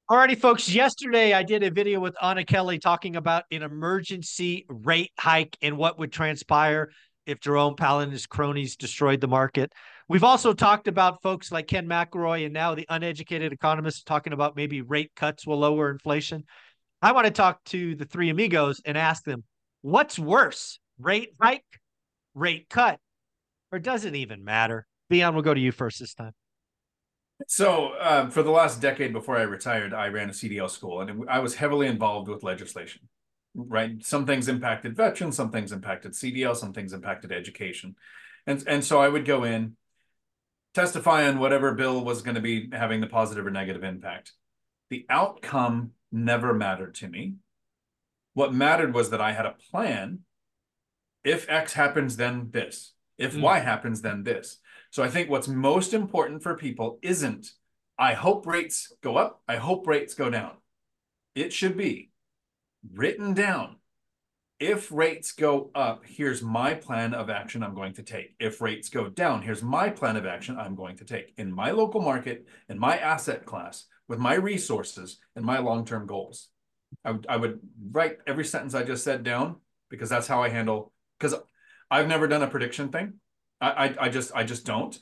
Alrighty, folks. Yesterday, I did a video with Anna Kelly talking about an emergency rate hike and what would transpire if Jerome Powell and his cronies destroyed the market. We've also talked about folks like Ken McElroy and now the uneducated economists talking about maybe rate cuts will lower inflation. I want to talk to the three amigos and ask them, what's worse, rate hike, rate cut, or does it even matter? Beon, we'll go to you first this time. So, for the last decade before I retired, I ran a CDL school, and I was heavily involved with legislation, right? Some things impacted veterans, some things impacted CDL, some things impacted education. And so I would go in, testify on whatever bill was going to be having the positive or negative impact. The outcome never mattered to me. What mattered was that I had a plan. If X happens, then this. If Y happens, then this. So I think what's most important for people isn't, I hope rates go up, I hope rates go down. It should be written down. If rates go up, here's my plan of action I'm going to take. If rates go down, here's my plan of action I'm going to take in my local market, in my asset class, with my resources and my long-term goals. I would write every sentence I just said down because that's how I handle, because I've never done a prediction thing. I just don't.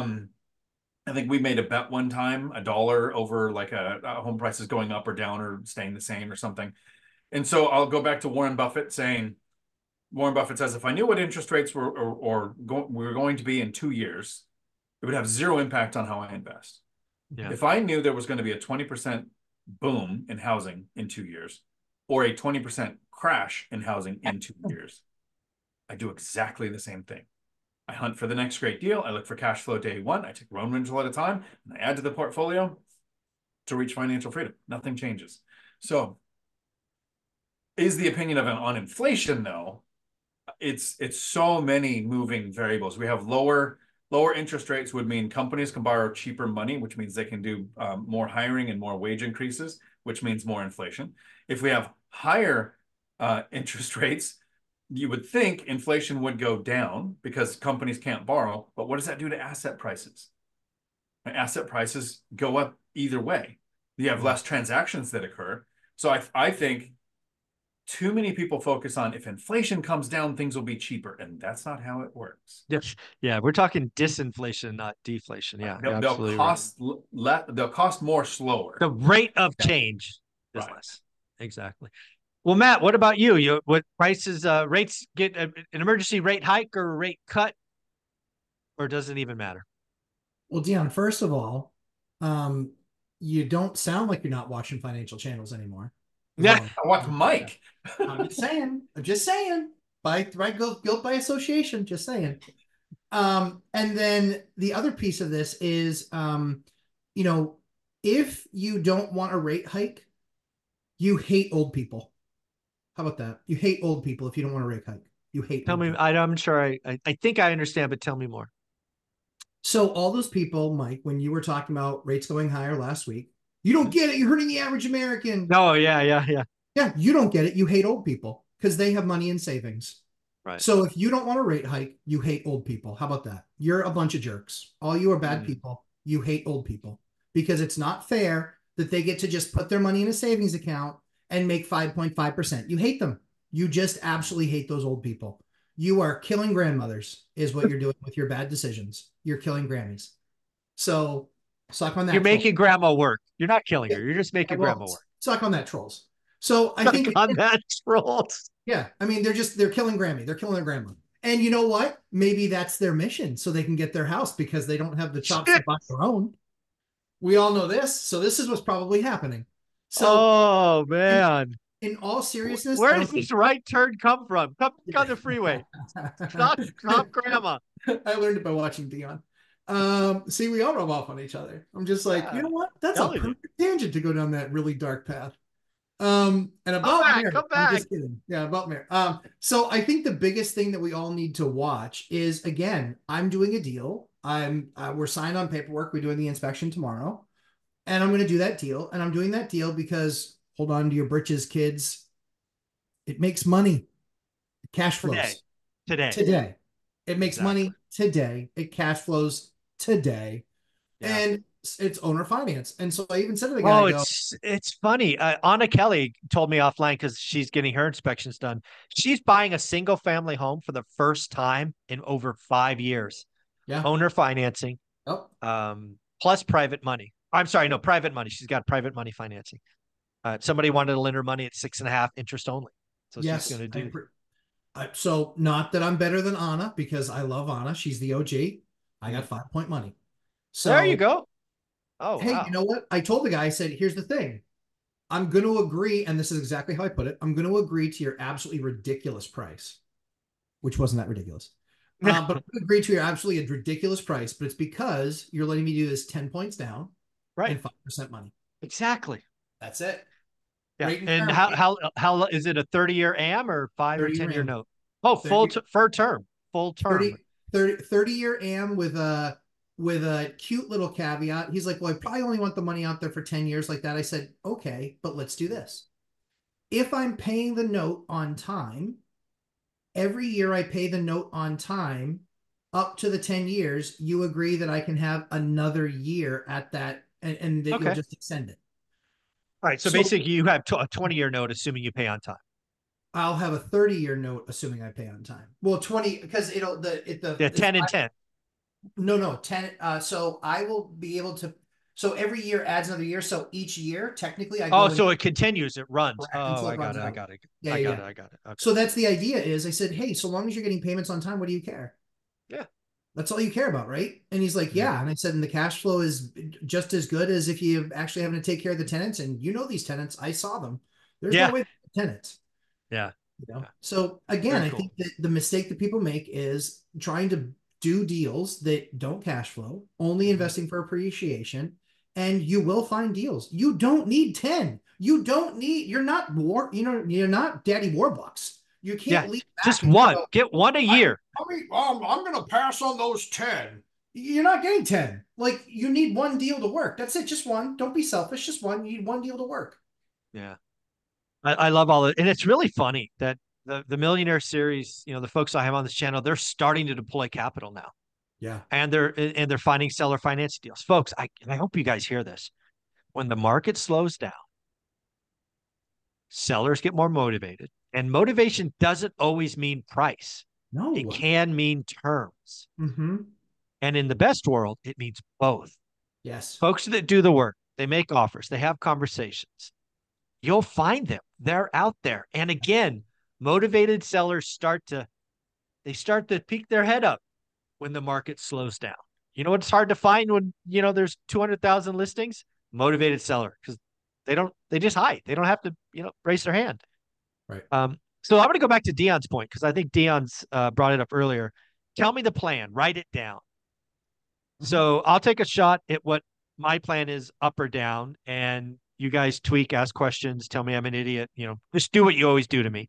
I think we made a bet one time, $1 over like a home prices going up or down or staying the same or something. And so I'll go back to Warren Buffett saying, Warren Buffett says, if I knew what interest rates were going to be in 2 years, it would have zero impact on how I invest. Yeah. If I knew there was going to be a 20% boom in housing in 2 years or a 20% crash in housing in 2 years, I do exactly the same thing. I hunt for the next great deal. I look for cash flow day one. I take one rental at a time and I add to the portfolio to reach financial freedom. Nothing changes. So is the opinion of on inflation though, it's so many moving variables. We have lower interest rates would mean companies can borrow cheaper money, which means they can do more hiring and more wage increases, which means more inflation. If we have higher interest rates, you would think inflation would go down because companies can't borrow. But what does that do to asset prices? Asset prices go up either way. You have less transactions that occur. So I think too many people focus on if inflation comes down, things will be cheaper. And that's not how it works. Yes. Yeah. We're talking disinflation, not deflation. Yeah. They'll cost they'll cost more slower. The rate of change is Right. less. Exactly. Well, Matt, what about you? What prices, rates get an emergency rate hike or a rate cut, or does it even matter? Well, Dion, first of all, um, you don't sound like you're not watching financial channels anymore. Yeah. I watch Mike. I'm just saying. I'm just saying. By guilt by association. Just saying. And then the other piece of this is, you know, if you don't want a rate hike, you hate old people. How about that? You hate old people if you don't want a rate hike. You hate. Tell me. People. I'm sure I think I understand, but tell me more. So all those people, Mike, when you were talking about rates going higher last week, you don't get it. You're hurting the average American. Oh, yeah, yeah, yeah. Yeah, you don't get it. You hate old people because they have money in savings. Right. So if you don't want a rate hike, you hate old people. How about that? You're a bunch of jerks. All you are bad people. You hate old people because it's not fair that they get to just put their money in a savings account and make 5.5%. You hate them. You just absolutely hate those old people. You are killing grandmothers is what you're doing with your bad decisions. You're killing Grammys. So suck on that. You're making grandma work. You're not killing her. You're just making grandma work. Suck on that, trolls. So I think on that, trolls. Yeah, I mean they're killing Grammy. They're killing their grandma. And you know what? Maybe that's their mission, so they can get their house because they don't have the chops to buy their own. We all know this, so this is what's probably happening. So, oh man. In all seriousness, where does this right turn come from? Come on the freeway. Stop grandma. I learned it by watching Dion. See, we all rub off on each other. I'm just like, you know what? That's a perfect tangent to go down that really dark path. And about Mary, I'm just kidding. Yeah, about Mary. So I think the biggest thing that we all need to watch is, again, I'm doing a deal. We're signed on paperwork. We're doing the inspection tomorrow, and I'm going to do that deal. And I'm doing that deal because, hold on to your britches, kids. It makes money. Cash flows today. It makes money today. It cash flows today. Yeah. And it's owner finance. And so I even said to the guy, oh, it's funny. Anna Kelly told me offline because she's getting her inspections done. She's buying a single family home for the first time in over 5 years. Yeah. Owner financing. Oh. Plus private money. I'm sorry, no, private money. She's got private money financing. Somebody wanted to lend her money at 6.5% interest only. So yes, she's going to do. So not that I'm better than Anna, because I love Anna. She's the OG. I got 5 Point Money. So there you go. Oh, hey, wow. You know what? I told the guy, I said, here's the thing. I'm going to agree, and this is exactly how I put it. I'm going to agree to your absolutely ridiculous price, which wasn't that ridiculous. But I'm going to agree to your absolutely ridiculous price, but it's because you're letting me do this 10 points down, right, and 5% money. Exactly. That's it. Yeah. And how is it, a 30-year AM or 5 or 10-year note? Oh, full term. 30-year AM with a cute little caveat. He's like, well, I probably only want the money out there for 10 years like that. I said, okay, but let's do this. If I'm paying the note on time, every year I pay the note on time up to the 10 years, you agree that I can have another year at that, and that you'll just extend it. All right. So basically you have a 20-year note, assuming you pay on time. I'll have a 30-year note, assuming I pay on time. Well, 20, because the 10 and 10. No, 10. So I will be able to. So every year adds another year. So each year, technically, so it continues. It runs. Oh, I got it. I got it. Yeah, I got it. Okay. So that's the idea. Is I said, hey, so long as you're getting payments on time, what do you care? Yeah. That's all you care about, right? And he's like, yeah. And I said, and the cash flow is just as good as if you actually having to take care of the tenants. And you know these tenants, I saw them. There's no way tenants. Yeah. So again, I think that the mistake that people make is trying to do deals that don't cash flow, only investing for appreciation, and you will find deals. You don't need 10. You're not Daddy Warbucks. You can't leave just one. Get one a year. I'm going to pass on those 10. You're not getting 10. Like, you need one deal to work. That's it. Just one. Don't be selfish. Just one. You need one deal to work. Yeah. I love all it. And it's really funny that the Millionaire Series, the folks I have on this channel, they're starting to deploy capital now. Yeah. And they're finding seller finance deals. Folks, I hope you guys hear this. When the market slows down, sellers get more motivated. And motivation doesn't always mean price. No. It can mean terms. Mm-hmm. And in the best world, it means both. Yes. Folks that do the work, they make offers, they have conversations. You'll find them. They're out there. And again, motivated sellers start to peek their head up when the market slows down. You know what's hard to find when, there's 200,000 listings? Motivated seller, because they just hide. They don't have to, raise their hand. Right. So I'm going to go back to Dion's point, because I think Dion's brought it up earlier. Tell me the plan, write it down. Mm-hmm. So I'll take a shot at what my plan is, up or down, and you guys tweak, ask questions, tell me I'm an idiot, just do what you always do to me.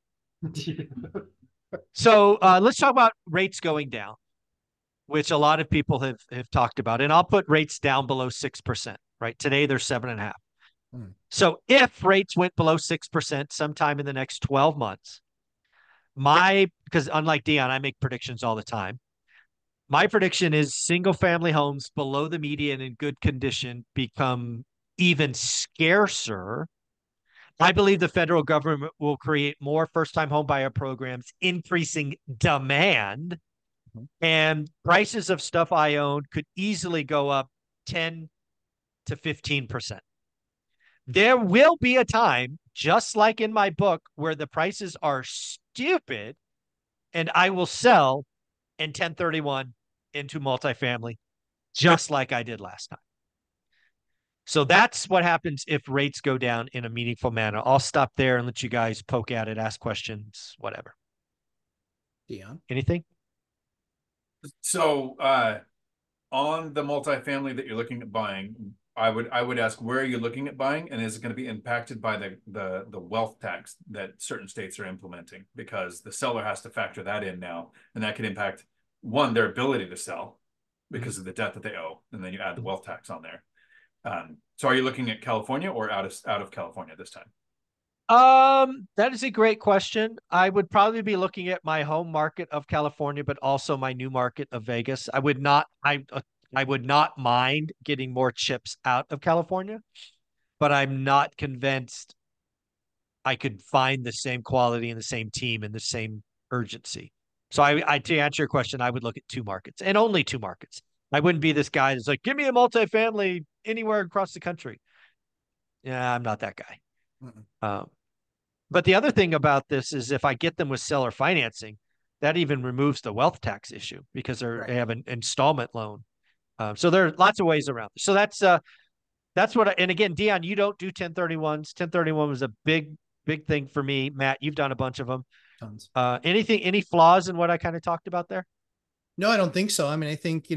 So let's talk about rates going down, which a lot of people have talked about. And I'll put rates down below 6%, right? Today they're 7.5%. So if rates went below 6% sometime in the next 12 months, because unlike Dion, I make predictions all the time. My prediction is single family homes below the median in good condition become even scarcer. I believe the federal government will create more first-time homebuyer programs, increasing demand, and prices of stuff I own could easily go up 10 to 15%. There will be a time, just like in my book, where the prices are stupid, and I will sell in 1031 into multifamily, just like I did last time. So that's what happens if rates go down in a meaningful manner. I'll stop there and let you guys poke at it, ask questions, whatever. Dion, anything? So on the multifamily that you're looking at buying, I would ask, where are you looking at buying, and is it going to be impacted by the wealth tax that certain states are implementing? Because the seller has to factor that in now, and that can impact, one, their ability to sell because of the debt that they owe, and then you add the wealth tax on there. So are you looking at California or out of California this time? That is a great question. I would probably be looking at my home market of California, but also my new market of Vegas. I would not, I would not mind getting more chips out of California, but I'm not convinced I could find the same quality and the same team and the same urgency. So to answer your question, I would look at two markets and only two markets. I wouldn't be this guy that's like, give me a multifamily anywhere across the country. Yeah, I'm not that guy. But the other thing about this is if I get them with seller financing, that even removes the wealth tax issue because they have an installment loan. So there are lots of ways around. So that's what. And again, Dion, you don't do 1031s. 1031 was a big thing for me. Matt, you've done a bunch of them. Tons. Any flaws in what I kind of talked about there? No, I don't think so. I mean, I think,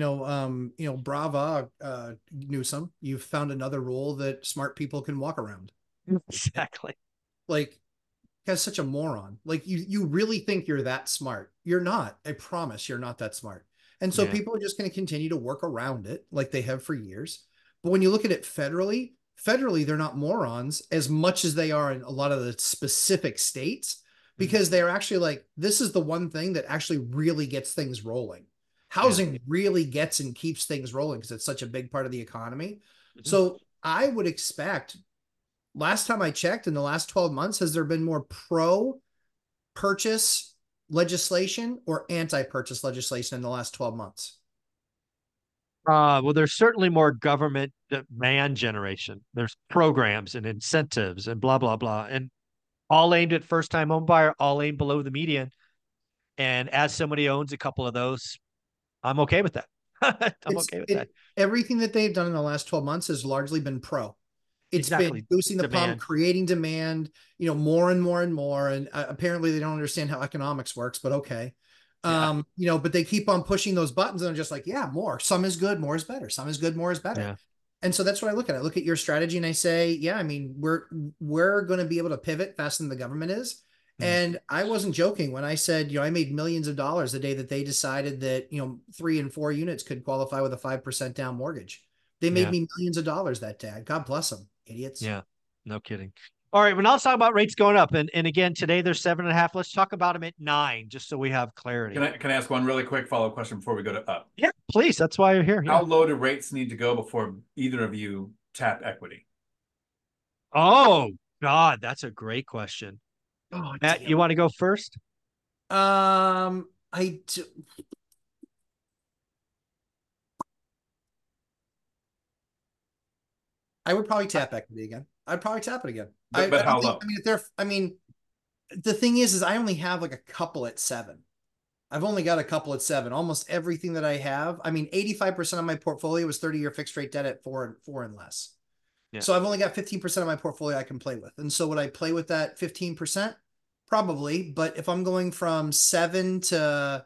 brava, Newsom, you've found another rule that smart people can walk around. Exactly. Like, guy's such a moron. Like, you really think you're that smart. You're not. I promise you're not that smart. And so people are just going to continue to work around it like they have for years. But when you look at it federally, they're not morons as much as they are in a lot of the specific states, because they're actually like, this is the one thing that actually really gets things rolling. Housing really gets and keeps things rolling because it's such a big part of the economy. So I would expect, last time I checked, in the last 12 months, has there been more pro-purchase legislation or anti-purchase legislation in the last 12 months? Well, there's certainly more government demand generation. There's programs and incentives and blah, blah, blah. And all aimed at first-time home buyer, all aimed below the median. And as somebody owns a couple of those, I'm okay with that. Okay with that. Everything that they've done in the last 12 months has largely been pro. It's been boosting the pump, creating demand, more and more and more. And apparently they don't understand how economics works, but okay. But they keep on pushing those buttons and I'm just like, yeah, more. Some is good, more is better. Some is good, more is better. Yeah. And so that's what I look at. I look at your strategy and I say, yeah, I mean, we're going to be able to pivot faster than the government is. And I wasn't joking when I said, I made millions of dollars the day that they decided that, 3 and 4 units could qualify with a 5% down mortgage. They made me millions of dollars that day. God bless them, idiots. Yeah, no kidding. All right, well, now let's talk about rates going up. And again, today they're 7.5. Let's talk about them at 9, just so we have clarity. Can I ask one really quick follow-up question before we go to up? Yeah, please. That's why you're here. How low do rates need to go before either of you tap equity? Oh, God, that's a great question. Oh, Matt, you want to go first? I would probably tap equity again. I'd probably tap it again. But how low? The thing is I only have like a couple at 7. I've only got a couple at 7. Almost everything that I have. 85% of my portfolio is 30-year fixed rate debt at 4 and less. Yeah. So I've only got 15% of my portfolio I can play with. And so would I play with that 15%? Probably. But if I'm going from 7 to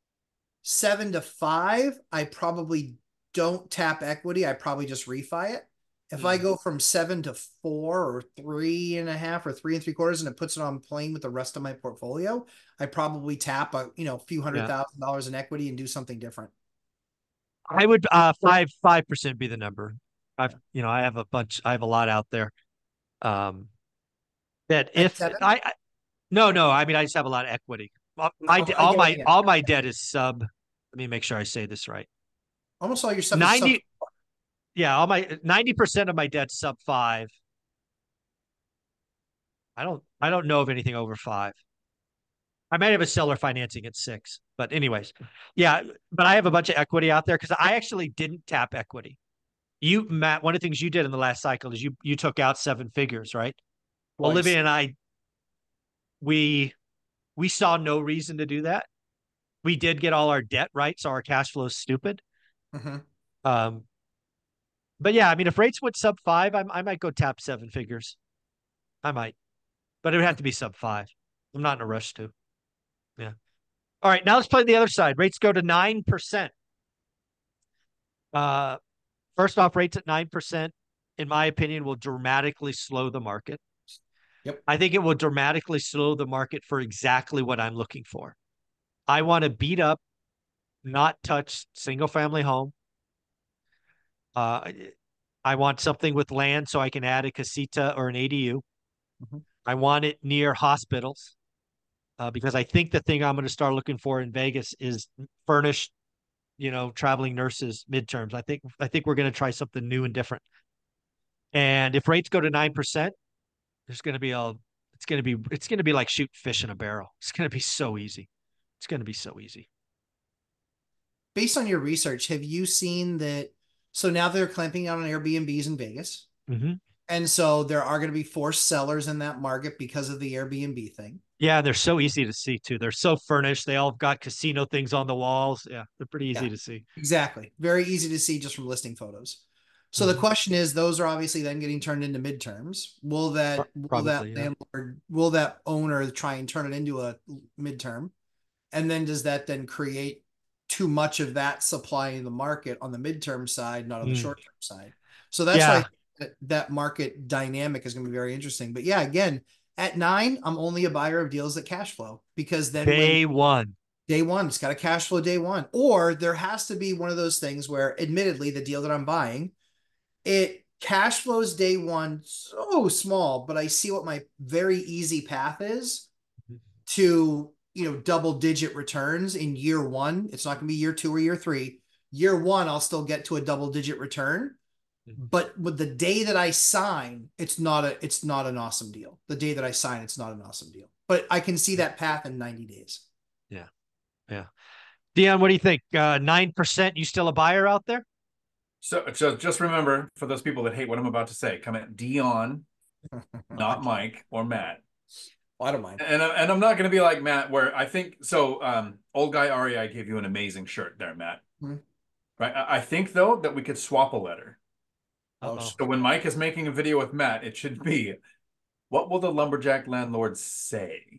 5, I probably don't tap equity. I probably just refi it. If I go from 7 to 4 or 3.5 or 3 3/4 and it puts it on plane with the rest of my portfolio, I probably tap a few $100,000 in equity and do something different. I would 5% be the number. I have a lot out there. That if I no, I just have a lot of equity. All my debt is sub. Let me make sure I say this right. Almost all your stuff 90. Is yeah, all my 90% of my debt's sub 5. I don't know of anything over 5. I might have a seller financing at 6, but anyways, yeah. But I have a bunch of equity out there because I actually didn't tap equity. Matt, one of the things you did in the last cycle is you took out 7 figures, right? Twice. Olivia and I, we saw no reason to do that. We did get all our debt right, so our cash flow is stupid. But yeah, if rates went sub 5, I might go tap 7 figures. I might, but it would have to be sub 5. I'm not in a rush to. Yeah. All right, now let's play the other side. Rates go to 9%. First off, rates at 9%, in my opinion, will dramatically slow the market. Yep. I think it will dramatically slow the market for exactly what I'm looking for. I want to beat up, not touch single-family home. I want something with land so I can add a casita or an ADU. I want it near hospitals because I think the thing I'm going to start looking for in Vegas is furnished traveling nurses midterms. I think we're going to try something new and different. And if rates go to 9%, there's going to be it's going to be like shooting fish in a barrel. It's going to be so easy. It's going to be so easy. Based on your research, have you seen that? So now they're clamping down on Airbnbs in Vegas. Mm-hmm. And so there are going to be forced sellers in that market because of the Airbnb thing. Yeah, they're so easy to see too. They're so furnished. They all got casino things on the walls. Yeah, they're pretty easy to see. Exactly. Very easy to see just from listing photos. So the question is, those are obviously then getting turned into midterms. Will that landlord, will that owner try and turn it into a midterm? And then does that then create too much of that supply in the market on the midterm side, not on the short-term side? So that's why that market dynamic is going to be very interesting. But yeah, again, at 9, I'm only a buyer of deals that cash flow, because then day one, it's got a cash flow day one. Or there has to be one of those things where, admittedly, the deal that I'm buying, it cash flows day one so small, but I see what my very easy path is to, double-digit returns in year one. It's not going to be year 2 or year 3. Year 1, I'll still get to a double-digit return. But with the day that I sign, it's not an awesome deal. The day that I sign, it's not an awesome deal. But I can see that path in 90 days. Yeah. Yeah. Dion, what do you think? 9%, you still a buyer out there? So just remember, for those people that hate what I'm about to say, come at Dion, not Mike or Matt. Well, I don't mind. And I'm not going to be like Matt, where I think so. Old guy Ari, I gave you an amazing shirt there, Matt. Right. I think though that we could swap a letter. So when Mike is making a video with Matt, it should be, what will the lumberjack landlord say?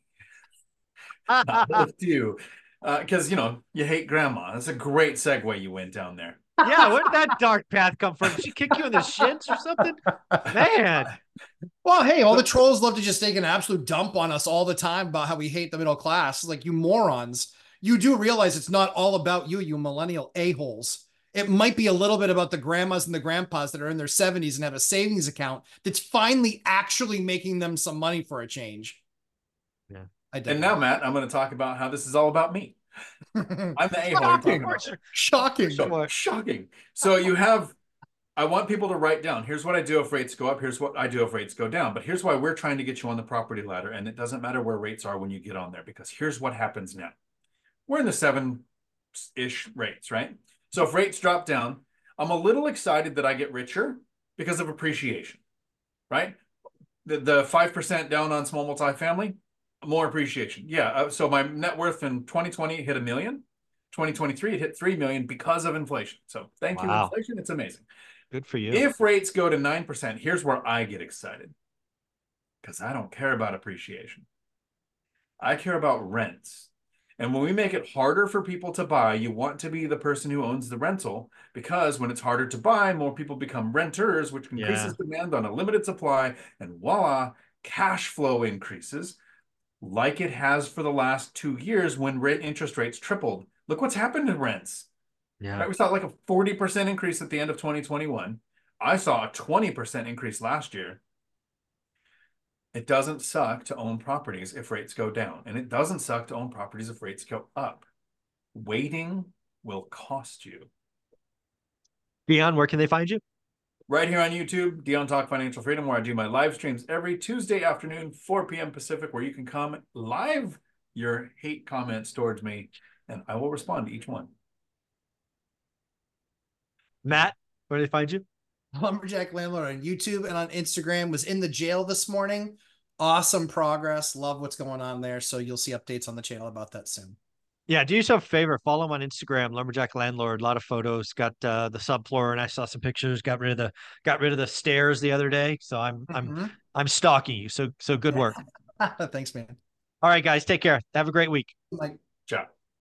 With you, because you hate grandma. That's a great segue you went down there. Yeah, where did that dark path come from? Did she kick you in the shins or something? Man. Well, hey, all the trolls love to just take an absolute dump on us all the time about how we hate the middle class. Like, you morons. You do realize it's not all about you, you millennial a-holes. It might be a little bit about the grandmas and the grandpas that are in their 70s and have a savings account that's finally actually making them some money for a change. Yeah. And now, Matt, I'm going to talk about how this is all about me. I'm the a-hole. Shocking. So I want people to write down, here's what I do if rates go up, here's what I do if rates go down. But here's why we're trying to get you on the property ladder. And it doesn't matter where rates are when you get on there, because here's what happens now. We're in the 7-ish rates, right? So if rates drop down, I'm a little excited that I get richer because of appreciation, right? The 5% down on small multifamily, more appreciation. Yeah. So my net worth in 2020 hit $1 million. 2023, it hit $3 million because of inflation. So thank you, inflation. It's amazing. Good for you. If rates go to 9%, here's where I get excited, because I don't care about appreciation. I care about rents. And when we make it harder for people to buy, you want to be the person who owns the rental, because when it's harder to buy, more people become renters, which increases demand on a limited supply, and voila, cash flow increases, like it has for the last 2 years when interest rates tripled. Look what's happened to rents. Yeah. Right? We saw like a 40% increase at the end of 2021. I saw a 20% increase last year. It doesn't suck to own properties if rates go down, and it doesn't suck to own properties if rates go up. Waiting will cost you. Dion, where can they find you? Right here on YouTube, Dion Talk Financial Freedom, where I do my live streams every Tuesday afternoon, 4 p.m. Pacific, where you can comment live your hate comments towards me, and I will respond to each one. Matt, where do they find you? Lumberjack Landlord on YouTube and on Instagram. Was in the jail this morning. Awesome progress. Love what's going on there. So you'll see updates on the channel about that soon. Yeah, do yourself a favor. Follow him on Instagram, Lumberjack Landlord. A lot of photos. Got the subfloor, and I saw some pictures. Got rid of the stairs the other day. So I'm stalking you. So good work. Thanks, man. All right, guys, take care. Have a great week. Bye. Ciao.